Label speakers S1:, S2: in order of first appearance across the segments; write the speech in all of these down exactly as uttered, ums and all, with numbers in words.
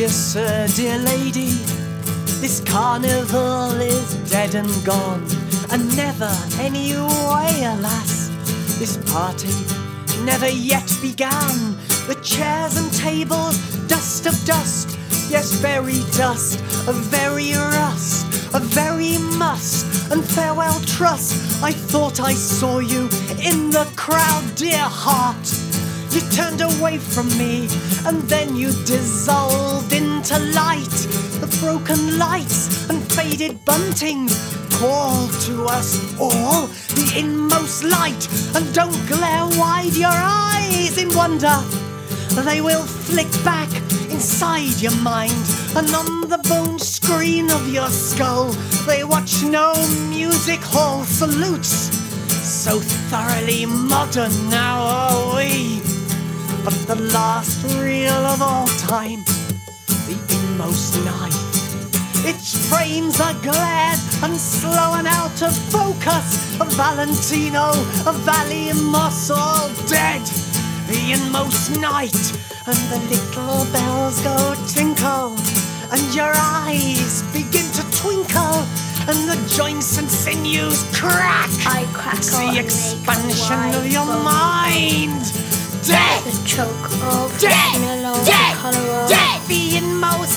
S1: Dear sir, dear lady, this carnival is dead and gone, and never any way, alas, this party never yet began. The chairs and tables, dust of dust, yes, very dust, a very rust, a very must, and farewell trust. I thought I saw you in the crowd, dear heart. You turned away from me, and then you dissolved into light. The broken lights and faded buntings call to us all the inmost light. And don't glare wide your eyes in wonder, they will flick back inside your mind, and on the bone screen of your skull they watch no music hall salutes. So thoroughly modern now are we, but the last reel of all time, the inmost night. Its frames are glared and slow and out of focus. A Valentino, a Valley Moss, all dead. The inmost night, and the little bells go tinkle, and your eyes begin to twinkle, and the joints and sinews crack.
S2: I crack
S1: It's the expansion of your mind. Dead!
S2: The choke of
S1: Dead!
S2: along
S1: Dead!
S2: the colour of
S1: Dead! The inmost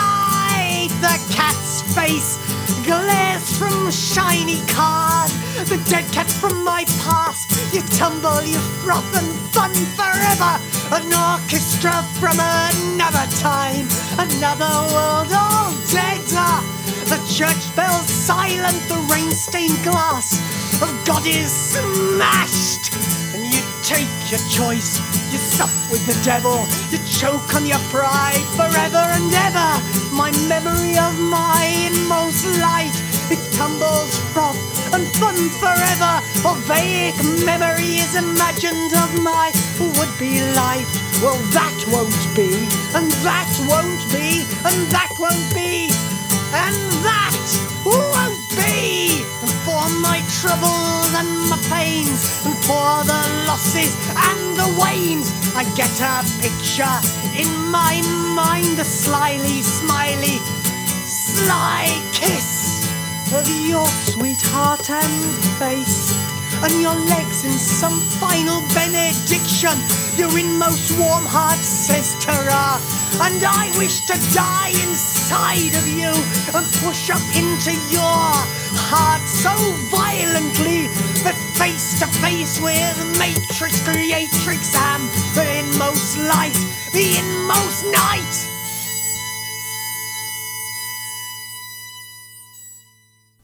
S1: night, the cat's face glares from shiny card. The dead cat from my past, you tumble, you froth and fun forever. An orchestra from another time, another world all dead. The church bells silent, the rain-stained glass of God is smashed. And you take your choice, you sup with the devil, you choke on your pride forever and ever. My memory of my inmost light, it tumbles froth and fun forever. A vague memory is imagined of my would-be life. Well, that won't be, and that won't be, and that won't be, and that won't be. And for my troubles and my pains, and for the losses and the wanes, I get a picture in my mind, a slyly smiley, sly kiss of your sweetheart and face, and your legs in some final benediction. Your inmost warm heart says ta-ra, and I wish to die inside of you and push up into your heart so violently that face to face with Matrix Creatrix am the inmost light, the inmost night.